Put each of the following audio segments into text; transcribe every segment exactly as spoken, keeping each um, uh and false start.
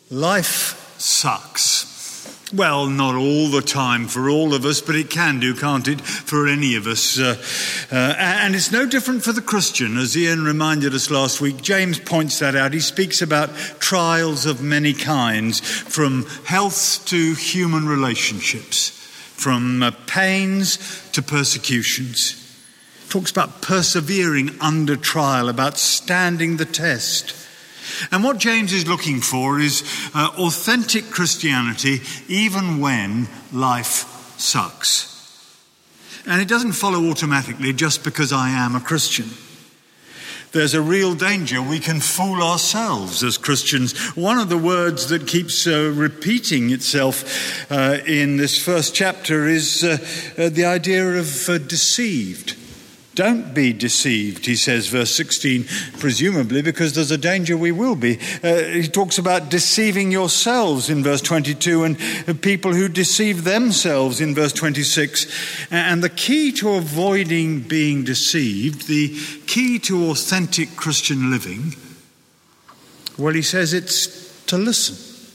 Life sucks. Well, not all the time for all of us, but it can do, can't it, for any of us. Uh, uh, and it's no different for the Christian. As Ian reminded us last week, James points that out. He speaks about trials of many kinds, from health to human relationships, from uh, pains to persecutions. He talks about persevering under trial, about standing the test. And what James is looking for is uh, authentic Christianity even when life sucks. And it doesn't follow automatically just because I am a Christian. There's a real danger we can fool ourselves as Christians. One of the words that keeps uh, repeating itself uh, in this first chapter is uh, uh, the idea of uh, deceived. Don't be deceived, he says, verse sixteen, presumably because there's a danger we will be. Uh, he talks about deceiving yourselves in verse twenty-two and people who deceive themselves in verse twenty-six. And the key to avoiding being deceived, the key to authentic Christian living, well, he says it's to listen.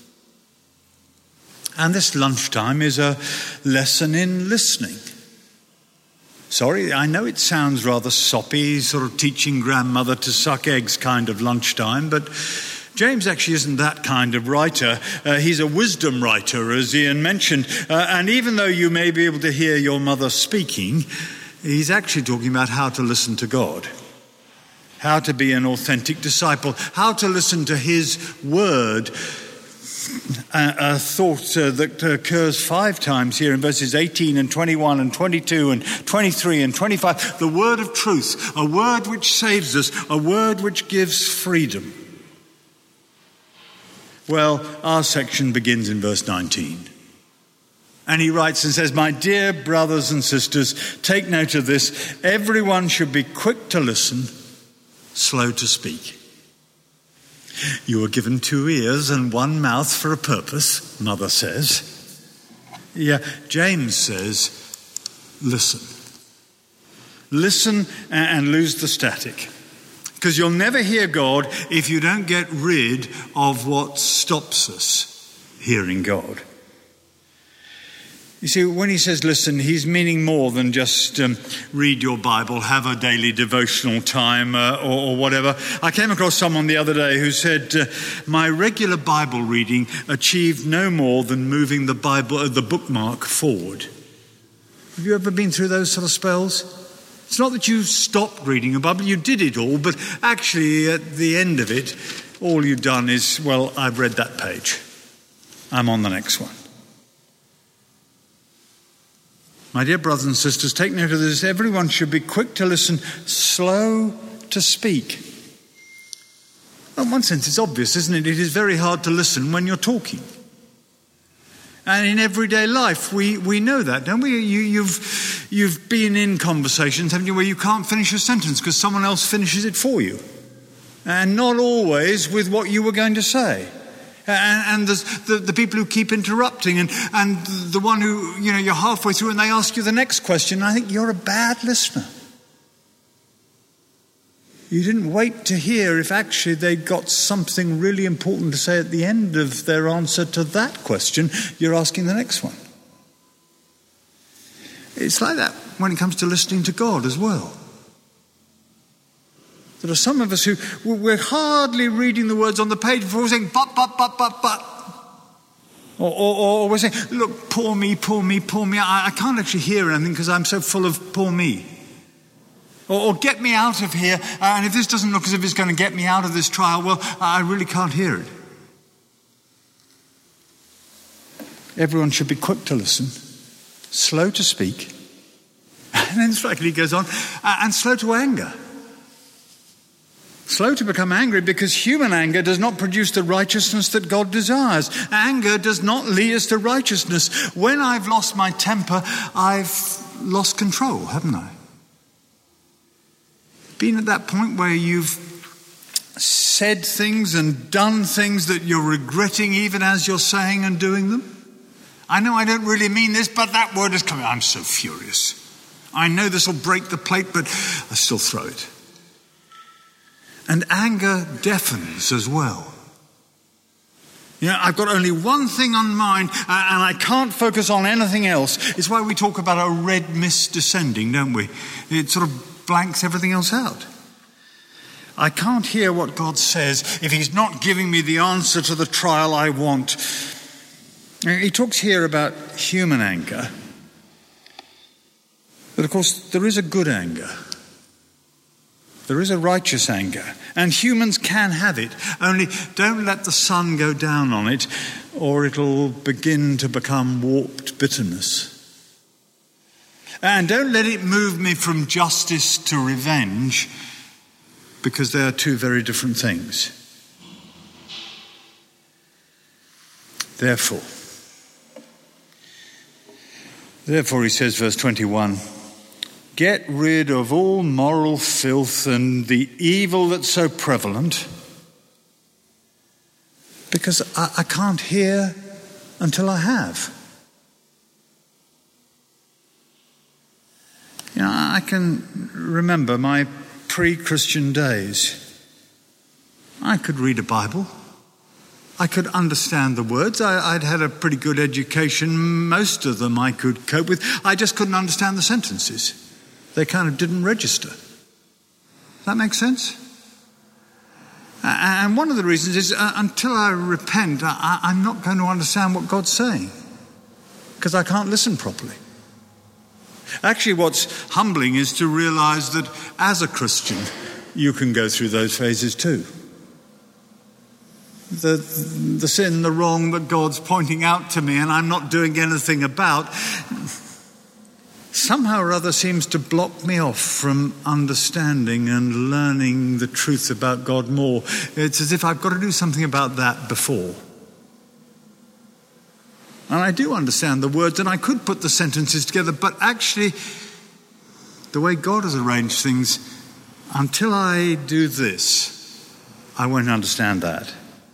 And this lunchtime is a lesson in listening. Sorry, I know it sounds rather soppy, sort of teaching grandmother to suck eggs kind of lunchtime, but James actually isn't that kind of writer. Uh, he's a wisdom writer, as Ian mentioned, uh, and even though you may be able to hear your mother speaking, he's actually talking about how to listen to God, how to be an authentic disciple, how to listen to his word. A, a thought uh, that occurs five times here in verses eighteen and twenty-one and twenty-two and twenty-three and twenty-five. The word of truth, a word which saves us, a word which gives freedom. Well, our section begins in verse nineteen. And he writes and says, "My dear brothers and sisters, take note of this. Everyone should be quick to listen, slow to speak." You were given two ears and one mouth for a purpose, Mother says. Yeah, James says, listen. Listen and lose the static. Because you'll never hear God if you don't get rid of what stops us hearing God. You see, when he says listen, he's meaning more than just um, read your Bible, have a daily devotional time uh, or, or whatever. I came across someone the other day who said, uh, my regular Bible reading achieved no more than moving the Bible, uh, the bookmark forward. Have you ever been through those sort of spells? It's not that you stopped reading a Bible, you did it all, but actually at the end of it, all you've done is, well, I've read that page. I'm on the next one. My dear brothers and sisters, take note of this. Everyone should be quick to listen, slow to speak. Well, in one sense, it's obvious, isn't it? It is very hard to listen when you're talking. And in everyday life, we, we know that, don't we? You, you've, you've been in conversations, haven't you, where you can't finish a sentence because someone else finishes it for you. And not always with what you were going to say. And, and there's the, the people who keep interrupting and, and the one who, you know, you're halfway through and they ask you the next question. And I think you're a bad listener. You didn't wait to hear if actually they'd got something really important to say at the end of their answer to that question. You're asking the next one. It's like that when it comes to listening to God as well. There are some of us who, we're hardly reading the words on the page before we're saying, but, but, but, but, but. Or, or, or we're saying, look, poor me, poor me, poor me. I, I can't actually hear anything because I'm so full of poor me. Or, or get me out of here. Uh, and if this doesn't look as if it's going to get me out of this trial, well, I really can't hear it. Everyone should be quick to listen, slow to speak. And then strikingly he goes on, uh, and slow to anger. Slow to become angry because human anger does not produce the righteousness that God desires. Anger does not lead us to righteousness. When I've lost my temper, I've lost control, haven't I? Been at that point where you've said things and done things that you're regretting even as you're saying and doing them? I know I don't really mean this, but that word is coming. I'm so furious. I know this will break the plate, but I still throw it. And anger deafens as well. You know, I've got only one thing on mind uh, and I can't focus on anything else. It's why we talk about a red mist descending, don't we? It sort of blanks everything else out. I can't hear what God says if he's not giving me the answer to the trial I want. He talks here about human anger. But of course, there is a good anger. There is a righteous anger. And humans can have it. Only don't let the sun go down on it, or it'll begin to become warped bitterness. And don't let it move me from justice to revenge, because they are two very different things. Therefore, therefore, he says, verse twenty-one, get rid of all moral filth and the evil that's so prevalent, because I, I can't hear until I have. You know, I can remember my pre-Christian days. I could read a Bible. I could understand the words. I, I'd had a pretty good education. Most of them I could cope with. I just couldn't understand the sentences. They kind of didn't register. Does that make sense? And one of the reasons is uh, until I repent, I, I'm not going to understand what God's saying, because I can't listen properly. Actually, what's humbling is to realize that as a Christian, you can go through those phases too. The, the sin, the wrong that God's pointing out to me and I'm not doing anything about, somehow or other seems to block me off from understanding and learning the truth about God more. It's as if I've got to do something about that before. And I do understand the words and I could put the sentences together, but actually, the way God has arranged things, until I do this, I won't understand that.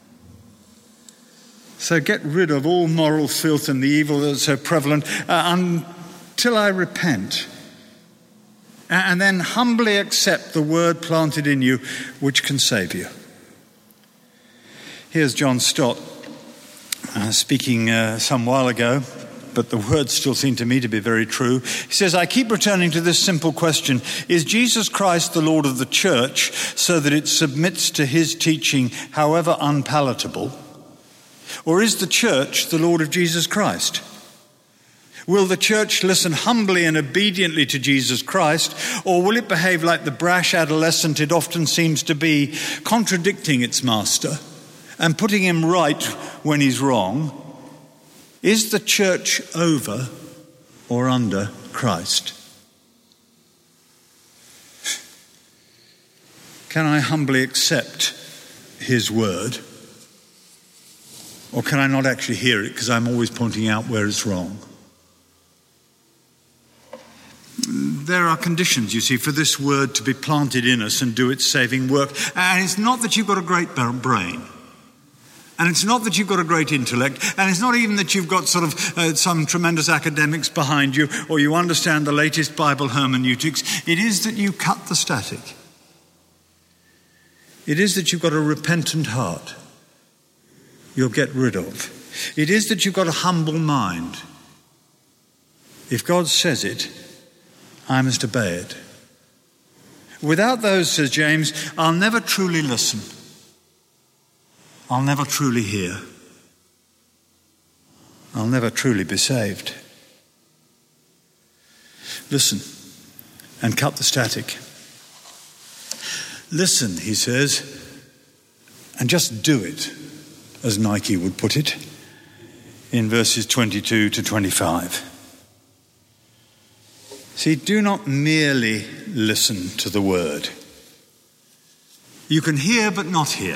So get rid of all moral filth and the evil that's so prevalent uh, until I repent. And then humbly accept the word planted in you which can save you. Here's John Stott uh, speaking uh, some while ago, but the words still seem to me to be very true. He says, I keep returning to this simple question. Is Jesus Christ the Lord of the church so that it submits to his teaching, however unpalatable? Or is the church the Lord of Jesus Christ? Will the church listen humbly and obediently to Jesus Christ, or will it behave like the brash adolescent it often seems to be, contradicting its master and putting him right when he's wrong? Is the church over or under Christ? Can I humbly accept his word? Or can I not actually hear it because I'm always pointing out where it's wrong? There are conditions, you see, for this word to be planted in us and do its saving work. And it's not that you've got a great brain. And it's not that you've got a great intellect. And it's not even that you've got sort of uh, some tremendous academics behind you or you understand the latest Bible hermeneutics. It is that you cut the static. It is that you've got a repentant heart you'll get rid of. It is that you've got a humble mind. If God says it, I must obey it. Without those, says James, I'll never truly listen. I'll never truly hear. I'll never truly be saved. Listen and cut the static. Listen, he says, and just do it, as Nike would put it, in verses twenty-two to twenty-five. See, do not merely listen to the word. You can hear but not hear.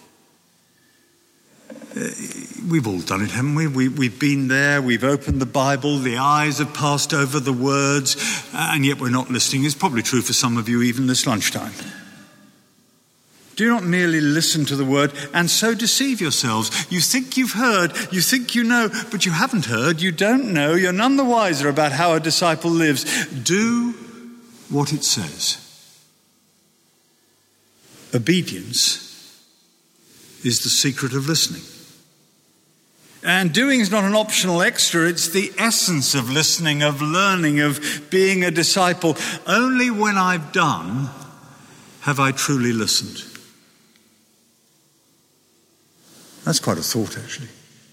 Uh, we've all done it, haven't we? we? We've been there, we've opened the Bible, the eyes have passed over the words, uh, and yet we're not listening. It's probably true for some of you even this lunchtime. Do not merely listen to the word and so deceive yourselves. You think you've heard, you think you know, but you haven't heard, you don't know, you're none the wiser about how a disciple lives. Do what it says. Obedience is the secret of listening. And doing is not an optional extra, it's the essence of listening, of learning, of being a disciple. Only when I've done have I truly listened. That's quite a thought, actually.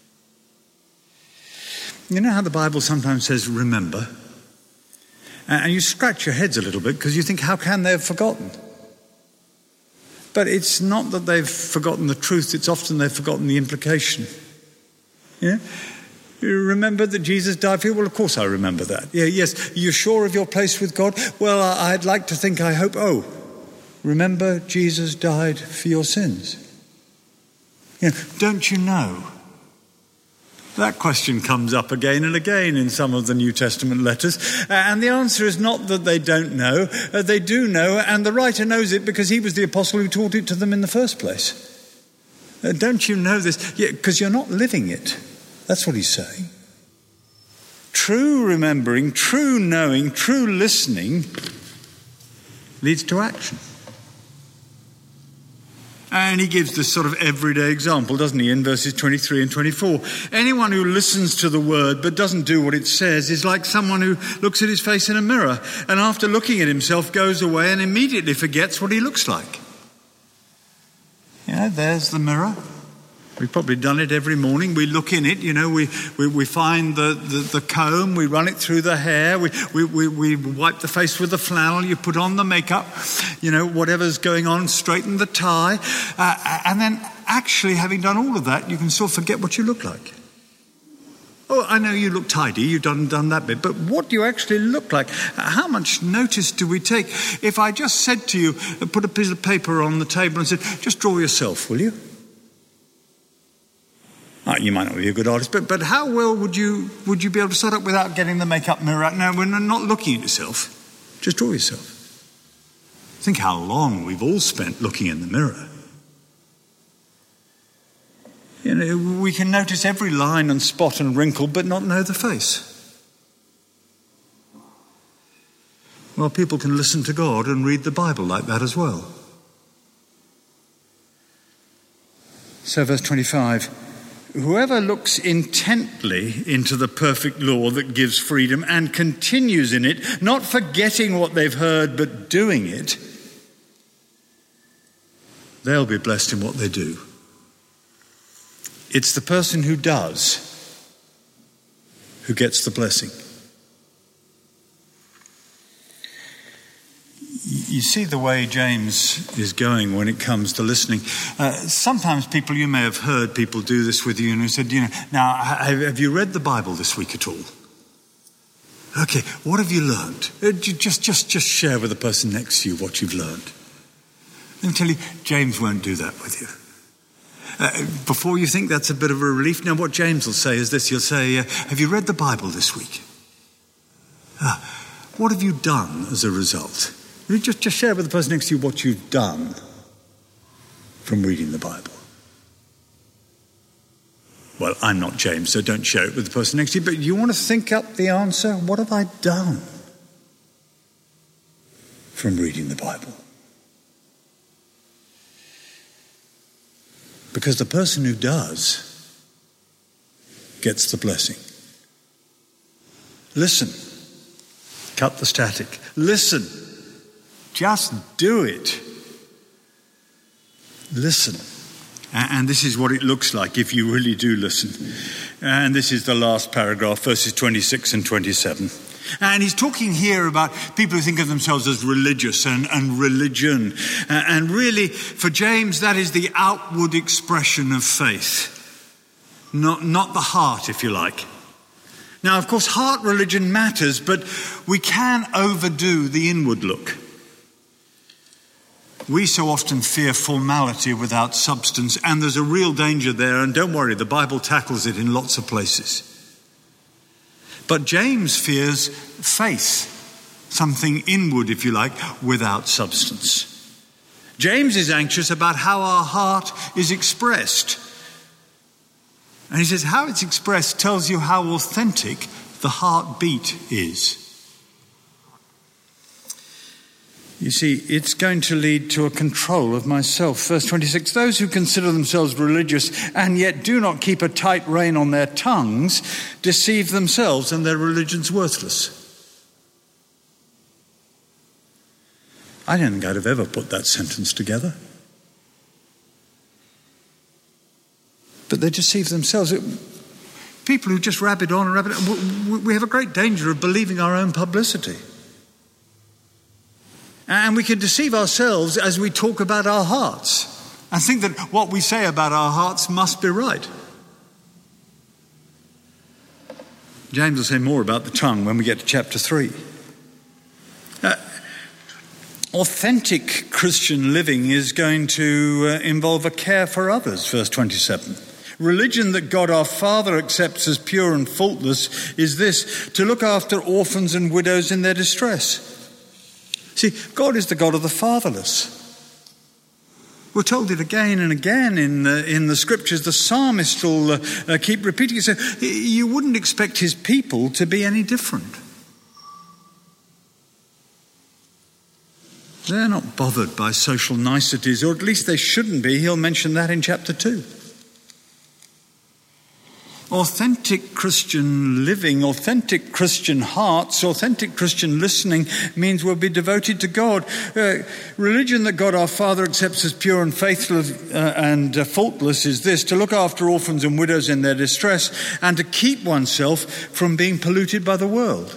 You know how the Bible sometimes says, remember? And you scratch your heads a little bit because you think, how can they have forgotten? But it's not that they've forgotten the truth, it's often they've forgotten the implication. Yeah? You remember that Jesus died for you? Well, of course I remember that. Yeah, yes. You're sure of your place with God? Well, I'd like to think, I hope. Oh, remember Jesus died for your sins? You know, don't you know? That question comes up again and again in some of the New Testament letters. And the answer is not that they don't know. Uh, they do know, and the writer knows it because he was the apostle who taught it to them in the first place. Uh, don't you know this? Yeah, because you're not living it. That's what he's saying. True remembering, true knowing, true listening leads to action. And he gives this sort of everyday example, doesn't he, in verses twenty-three and twenty-four. Anyone who listens to the word but doesn't do what it says is like someone who looks at his face in a mirror and after looking at himself goes away and immediately forgets what he looks like. You know, there's the mirror. We've probably done it every morning. We look in it, you know, we, we, we find the, the, the comb, we run it through the hair, we, we, we, we wipe the face with the flannel, you put on the makeup, you know, whatever's going on, straighten the tie. Uh, and then actually having done all of that, you can still forget what you look like. Oh, I know you look tidy, you've done, done that bit, but what do you actually look like? How much notice do we take? If I just said to you, put a piece of paper on the table and said, just draw yourself, will you? Oh, you might not be a good artist, but, but how well would you would you be able to set up without getting the makeup mirror out? No, we're not looking at yourself. Just draw yourself. Think how long we've all spent looking in the mirror. You know, we can notice every line and spot and wrinkle, but not know the face. Well, people can listen to God and read the Bible like that as well. So verse twenty-five, whoever looks intently into the perfect law that gives freedom and continues in it, not forgetting what they've heard but doing it, they'll be blessed in what they do. It's the person who does who gets the blessing. You see the way James is going when it comes to listening. Uh, sometimes people, you may have heard people do this with you and who said, you know, now, have you read the Bible this week at all? Okay, what have you learned? Uh, just, just, just share with the person next to you what you've learned. Let me tell you, James won't do that with you. Uh, before you think that's a bit of a relief, now what James will say is this, he'll say, uh, have you read the Bible this week? Uh, what have you done as a result? Just, just share with the person next to you what you've done from reading the Bible. Well, I'm not James, so don't share it with the person next to you, but you want to think up the answer? What have I done from reading the Bible? Because the person who does gets the blessing. Listen. Cut the static. Listen. Just do it. Listen. And this is what it looks like if you really do listen. And this is the last paragraph, verses twenty-six and twenty-seven. And he's talking here about people who think of themselves as religious and, and religion. And really, for James, that is the outward expression of faith. Not, not the heart, if you like. Now, of course, heart religion matters, but we can overdo the inward look. We so often fear formality without substance, and there's a real danger there, and don't worry, the Bible tackles it in lots of places. But James fears faith, something inward, if you like, without substance. James is anxious about how our heart is expressed. And he says how it's expressed tells you how authentic the heartbeat is. You see, it's going to lead to a control of myself. Verse twenty-six, those who consider themselves religious and yet do not keep a tight rein on their tongues deceive themselves, and their religion's worthless. I don't think I'd have ever put that sentence together. But they deceive themselves. People who just rabbit on and rabbit on, we have a great danger of believing our own publicity. And we can deceive ourselves as we talk about our hearts and think that what we say about our hearts must be right. James will say more about the tongue when we get to chapter three. Uh, authentic Christian living is going to uh, involve a care for others, verse twenty-seven. Religion that God our Father accepts as pure and faultless is this: to look after orphans and widows in their distress. See, God is the God of the fatherless. We're told it again and again in the, in the scriptures. The psalmist will uh, uh, keep repeating it. So you wouldn't expect his people to be any different. They're not bothered by social niceties, or at least they shouldn't be. He'll mention that in chapter two. Authentic Christian living, authentic Christian hearts, authentic Christian listening means we'll be devoted to God. Uh, religion that God our Father accepts as pure and faithful uh, and uh, faultless is this: to look after orphans and widows in their distress and to keep oneself from being polluted by the world.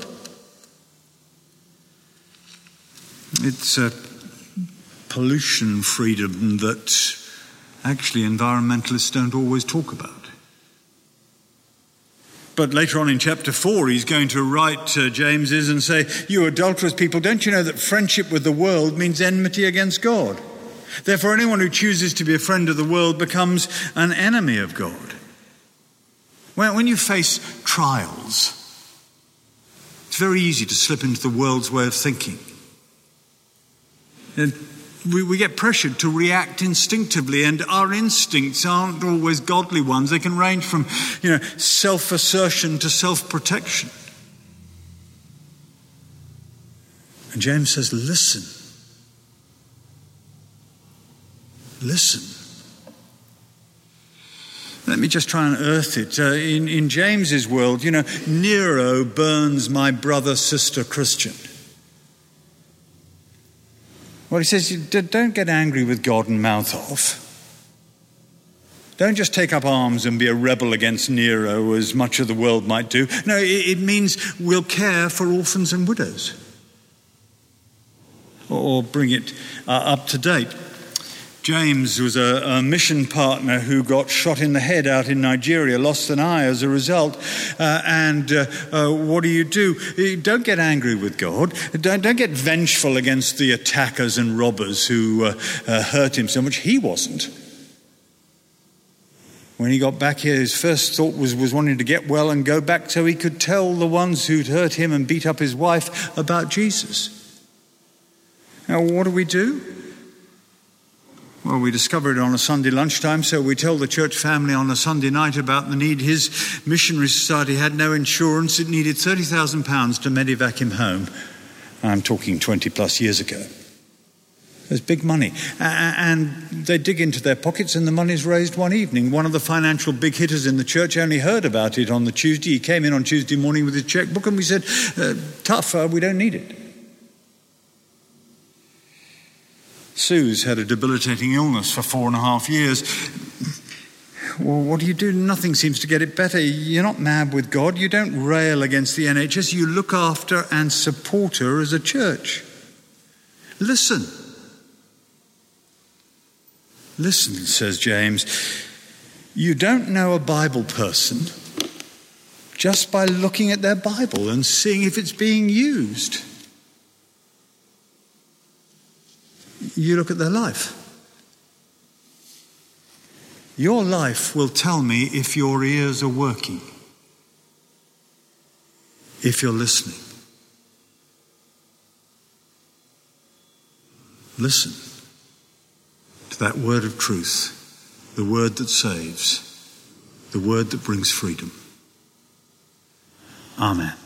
It's a pollution freedom that actually environmentalists don't always talk about. But later on in chapter four, he's going to write, uh, James is, and say, you adulterous people, don't you know that friendship with the world means enmity against God? Therefore, anyone who chooses to be a friend of the world becomes an enemy of God. When, when you face trials, it's very easy to slip into the world's way of thinking. And We, we get pressured to react instinctively, and our instincts aren't always godly ones. They can range from, you know, self-assertion to self-protection. And James says, listen. Listen. Let me just try and earth it. Uh, in, in James's world, you know, Nero burns my brother, sister, Christian. Well, he says, don't get angry with God and mouth off. Don't just take up arms and be a rebel against Nero as much of the world might do. No, it means we'll care for orphans and widows. Or bring it uh, up to date. James was a, a mission partner who got shot in the head out in Nigeria, lost an eye as a result. Uh, and uh, uh, what do you do? Don't get angry with God. Don't, don't get vengeful against the attackers and robbers who uh, uh, hurt him so much. He wasn't. When he got back here, his first thought was, was wanting to get well and go back so he could tell the ones who'd hurt him and beat up his wife about Jesus. Now, what do we do? Well, we discovered it on a Sunday lunchtime, so we tell the church family on a Sunday night about the need. His missionary society had no insurance. It needed thirty thousand pounds to medevac him home. I'm talking twenty plus years ago. There's big money. And they dig into their pockets and the money's raised one evening. One of the financial big hitters in the church only heard about it on the Tuesday. He came in on Tuesday morning with his checkbook and we said, uh, tough, uh, we don't need it. Sue's had a debilitating illness for four and a half years. Well, what do you do? Nothing seems to get it better. You're not mad with God. You don't rail against the N H S. You look after and support her as a church. Listen. Listen, says James. You don't know a Bible person just by looking at their Bible and seeing if it's being used. You look at their life. Your life will tell me if your ears are working, if you're listening. Listen to that word of truth, the word that saves, the word that brings freedom. Amen.